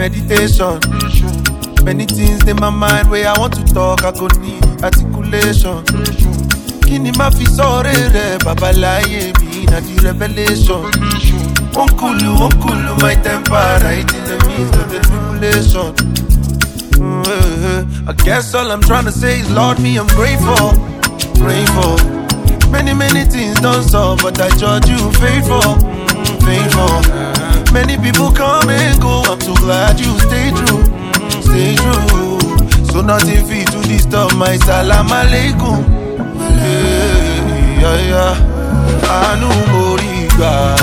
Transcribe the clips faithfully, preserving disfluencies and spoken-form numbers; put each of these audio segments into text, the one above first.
meditation. Many things in my mind where I want to talk, I go need articulation. Kini ma fi sore re, baba laye mi na the revelation. Unkulu, unkulu, my temper right in the midst of the tribulation. Mm-hmm. I guess all I'm trying to say is, Lord, me, I'm grateful, grateful. Many, many things don't solve, but I judge you faithful, mm, faithful. Many people come and go, I'm so glad you stay true, stay true. So nothing fit to disturb my salam alaikum. Yeah, yeah, yeah. Anu moriga,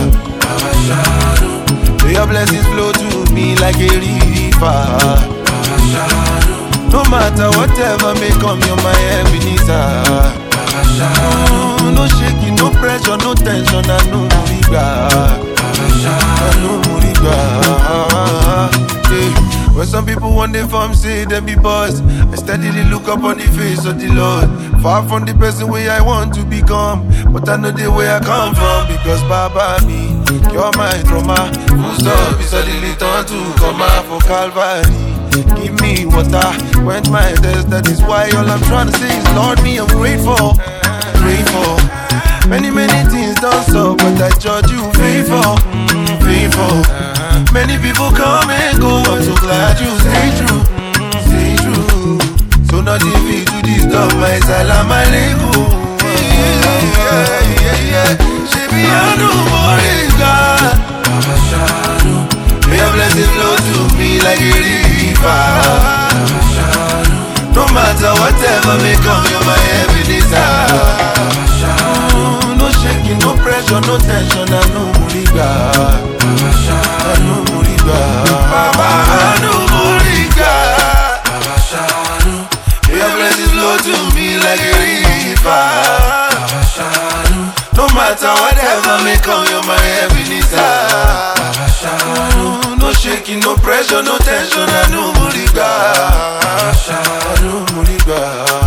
may your blessings flow to me like a river. No matter whatever may come, you're my Ebenezer. Mm, no shaking, no pressure, no tension, I know moriga, I know moriga. Yeah. When some people want their farm say they be boss, I steadily look up on the face of the Lord. Far from the person way I want to become, but I know the way I come from. Because Baba me, you're my trauma. Full stop, is suddenly turn to come out for Calvary. Give me water, quench my thirst. That is why all I'm trying to say is, Lord, me, I'm grateful, grateful. Many, many things don't solve, but I judge you faithful, faithful. Many people come and go, I'm so glad you stay true, stay true. So nothing fit to disturb my salam alaikum. Yeah, yeah, yeah, yeah. Shebi anu moriga, may your blessings flow to me like a river. No matter whatever may come, you're my Ebenezer. Mm, no shaking, no pressure, no tension, I know moriga, I know moriga. Baba, I know moriga. May your blessings flow to me like a river. No matter whatever may come, you're my Ebenezer. Mm, no shaking, no pressure, no tension, I know moriga, I know moriga.